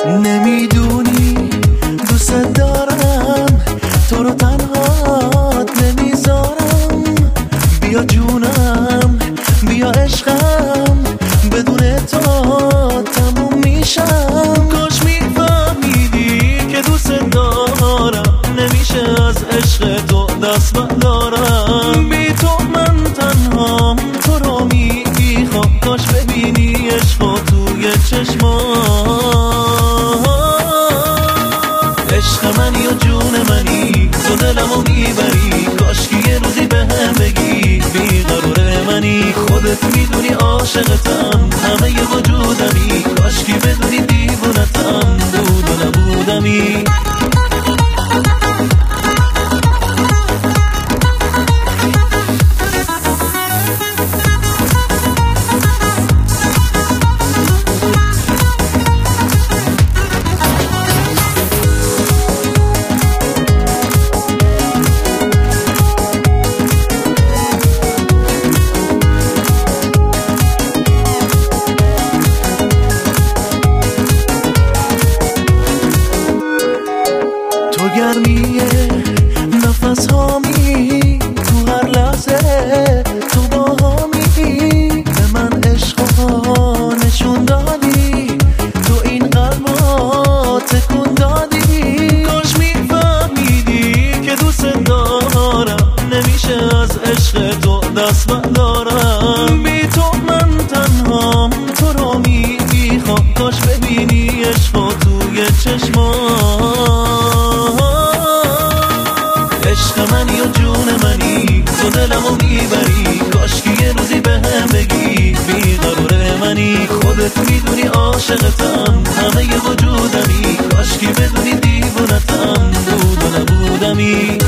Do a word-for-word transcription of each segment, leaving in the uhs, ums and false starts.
نمیدونی دوست دارم تو رو تنهات نمیذارم. بیا جونم بیا عشقم بدون تو تموم میشم. کاش میفهمیدی که دوست دارم نمیشه از عشق تو دست بردارم. بی تو من تنهام تو رو میخوام. کاش ببینی عشق توی چشمام. عشق منی و جون منی تو دلمو میبری. کاش که یه روزی به هم بگی بیقرار منی. خودت میدونی عاشقتم همه ی وجودمی. کاش که بدونی دیوونتم بود و نبودمی. تو گرمیه نفس هامی تو هر لحظه تو با هامی. به من عشق ها نشون دادی تو این قلبا تکون دادی. کاش میفهمیدی که دوست دارم نمیشه از عشق تو دست بردارم. بی تو من تنهام تو رو میخوام. کاش ببینی عشق توی چشمام. عشق منی و جون منی تو دلمو میبری. کاش که یه روزی به هم بگی بیقرار منی. خودت میدونی عاشقتم همه ی وجودمی. کاش که بدونی دیوونتم بود و نبودمی.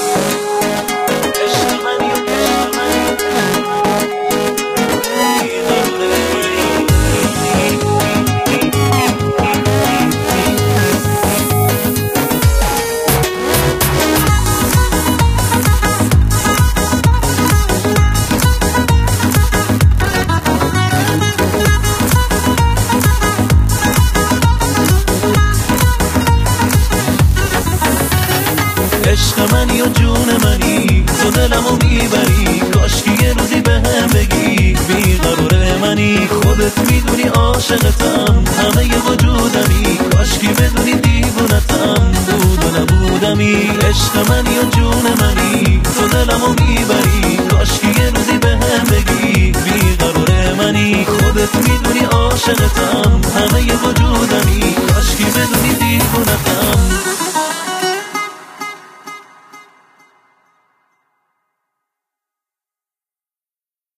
عشق منی و جون منی تو دلمو میبری. کاش که یه روزی به هم بگی بیقرار منی. خودت میدونی عاشقتم همه ی وجودمی. کاش که بدونی دیوونتم بود و نبودمی. عشق منی و جون منی تو دلمو میبری. کاش که یه روزی به هم بگی بیقرار منی. خودت میدونی عاشقتم همه ی وجودمی. کاش که بدونی دیوونتم.